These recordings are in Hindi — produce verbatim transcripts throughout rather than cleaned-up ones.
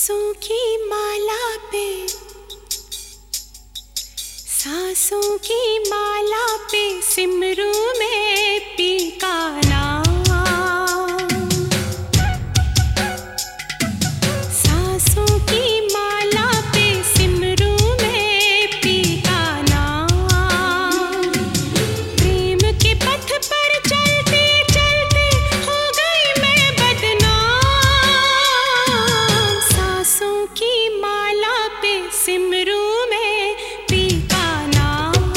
सांसों की माला पे, सांसों की माला पे सिमरू में पी का नाम। सांसों की माला पे सिमरू में पी का नाम। प्रेम के पथ पर चलते चलते हो गई मैं बदनाम। सांसों की माला पे सिमरू में पी का नाम।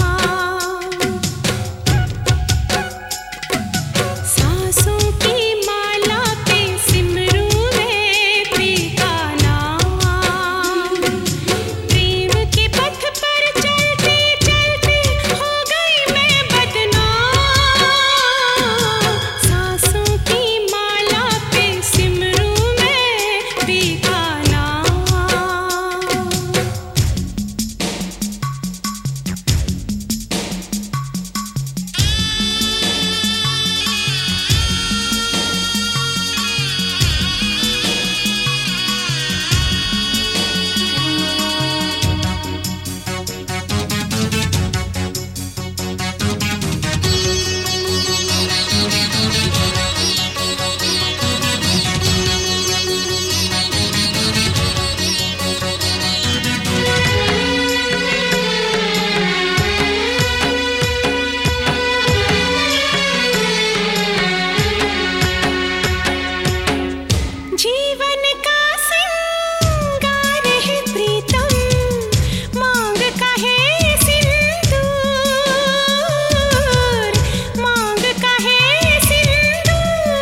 सांसों की माला पे सिमरू में पी का नाम। प्रेम के पथ पर चलते चलते हो गई मैं बदनाम। सांसों की माला पे सिमरू में पी का नाम। जीवन का सिंगार है प्रीतम, मांग का है सिंदूर, मांग का है सिंदूर।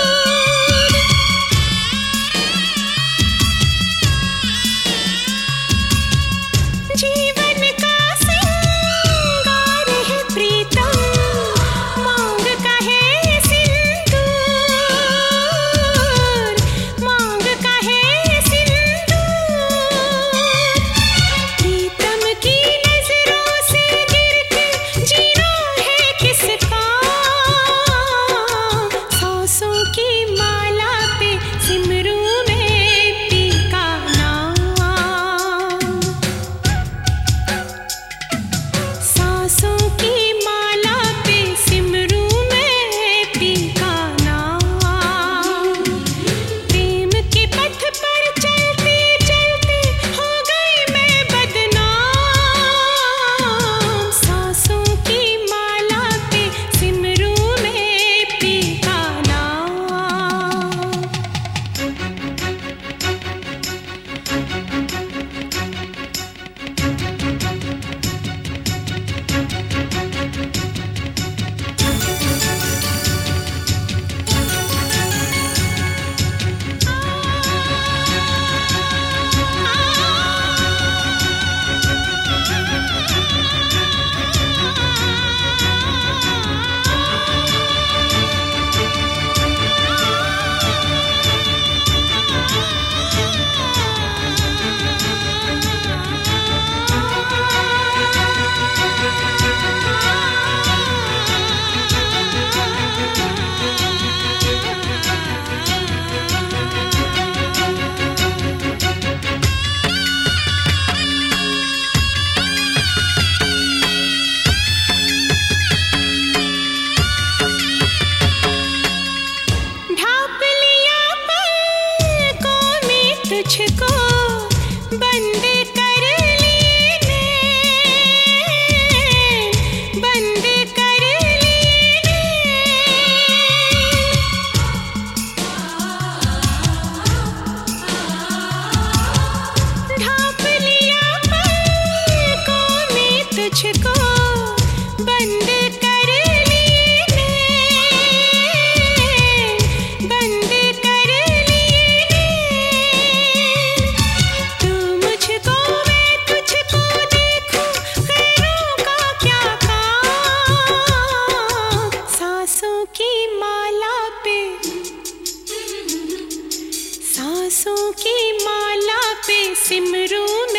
जीवन का सिंगार है प्रीतम, मांग का है सिंदूर, मांग का है सिंदूर। प्रीतम की नजरों से गिर के जीना है किसका। सांसों की माला पे सिमरू में पी का नाम। सांसों की माला पे सिमरू में पी का नाम। प्रेम के पथ पर चलते चलते हो गई मैं बदनाम। सांसों की माला पे सिमरू में पी का नाम। ढाप लिया पलकों में तुझको, बंद कर लिए नैन, बंद कर लिए नैन। ढाप लिया पलकों में तुझको, बंद कर लिए नैन, बंद कर लिए नैन। तू मुझको मैं तुझको देखूं, खैरों का क्या काम। सांसों की माला पे, सांसों की माला पे सिमरू